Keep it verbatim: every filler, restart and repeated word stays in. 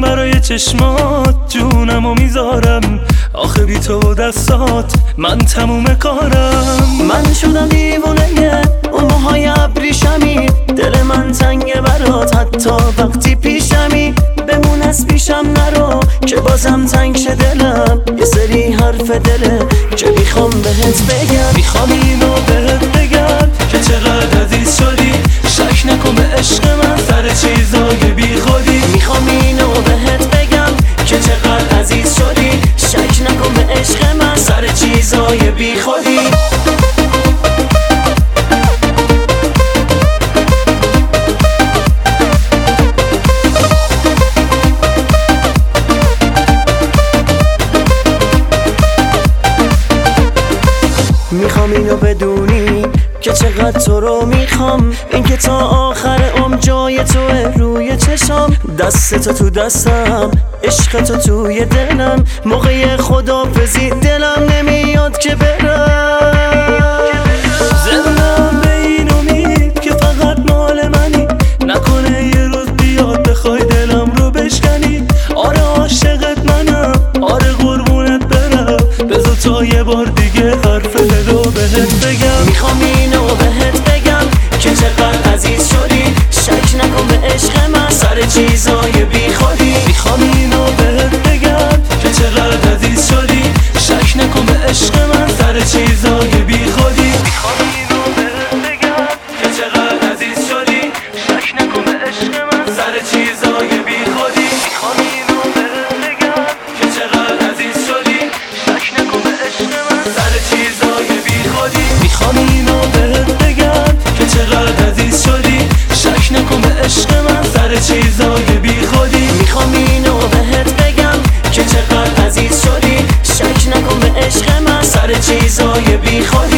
برای چشمات جونمو میذارم، آخه بی تو و دستات من تموم کارم. من شدم دیوونه اون موهای ابریشمی، دل من تنگه برات حتی وقتی پیشمی. بمون از پیشم نرو که بازم تنگ شه دلم، یه سری حرف دله که میخوام بهت بگم. میخوام اینو بهت بگم که چقدر عزیز شدی، شک نکن به عشق من سر چیزای بی خودی. میخوام اینو بهت بگم که چقدر عزیز شدی، شک نکن به عشق من سر چیزای بی خودی. میخوام اینو بدونی که چقدر تو رو میخوام، اینکه تا آخر عمر جای توه روی چشام. دست تو تو دستم، عشق تو توی دلم، موقع خدافزی دلم نمیاد که برم. زندم به این امید که فقط مال منی، نکنه یه روز بیاد بخوای دلم رو بشکنی. آره عاشقت منم، آره قربونت برم، بذار تا یه بار دیگه حرف دلو بهت بگم. میخوام اینو بهت بگم که چقدر عزیز شدی، شک نکن به عشق من سر چیزای بی خودی. میخوام اینو بهت بگم که چقدر عزیز شدی، شک نکن به عشق من سر چیزای بی خودی. میخوام اینو بهت بگم که چقدر عزیز شدی، شک نکن به عشق من سر چیزای بی خودی. میخوام اینو بهت بگم که چقدر عزیز شدی، شک نکن به عشق من سر چیزای بی خودی. میخوام اینو بهت بگم که چقدر عزیز شدی، شک نکن به عشق من سر چیزای بی خودی. میخوام اینو بهت بگم که چقدر عزیز شدی، شک نکن به عشق من سر چیزای بی خودی.